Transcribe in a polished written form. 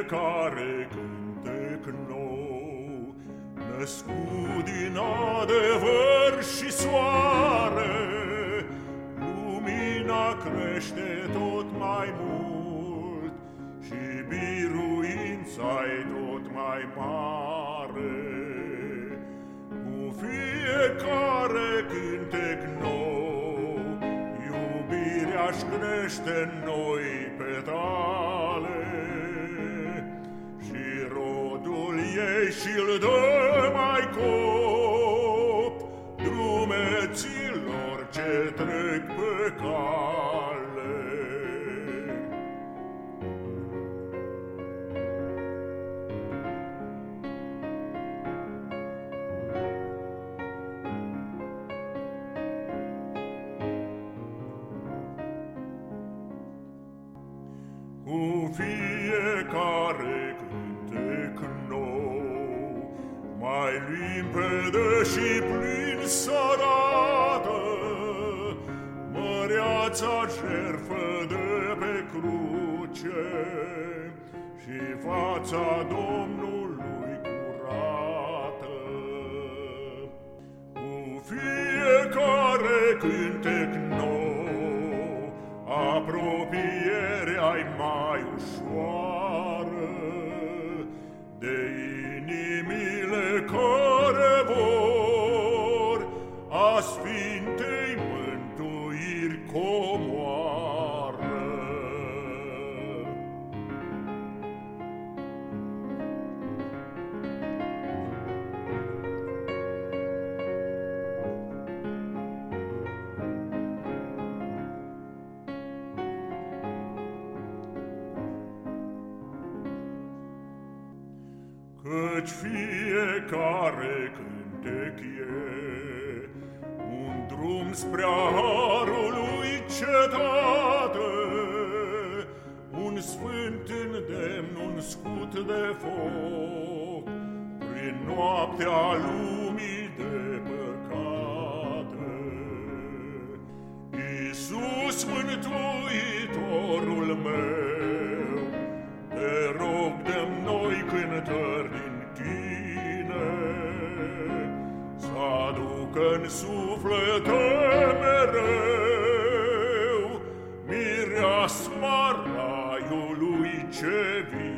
fiecare cântec nou, născut din adevăr și soare, lumina crește tot mai mult și biruința-i tot mai mare. Cu fiecare cântec nou, iubirea-și crește în noi petale și rodul ei și-l dă mai cop drumeților ce trec pe cale. Cu fiecare cântec nou, mai limpede și plin s-arată măreața jertfă de pe cruce și fața Domnului curată. Cu fiecare cântec nou, apropierea-i mai ușoară de inimile care vor a Sfintei mântuiri comoară. Căci fiecare cântec e un drum spre harul lui cetate, un sfânt îndemn, un scut de foc prin noaptea lumii de păcate. Iisus, Mântuitorul meu, te rog, dă-mi noi cântări din tine, să aducă-n suflete mereu mireasma raiului ce vine.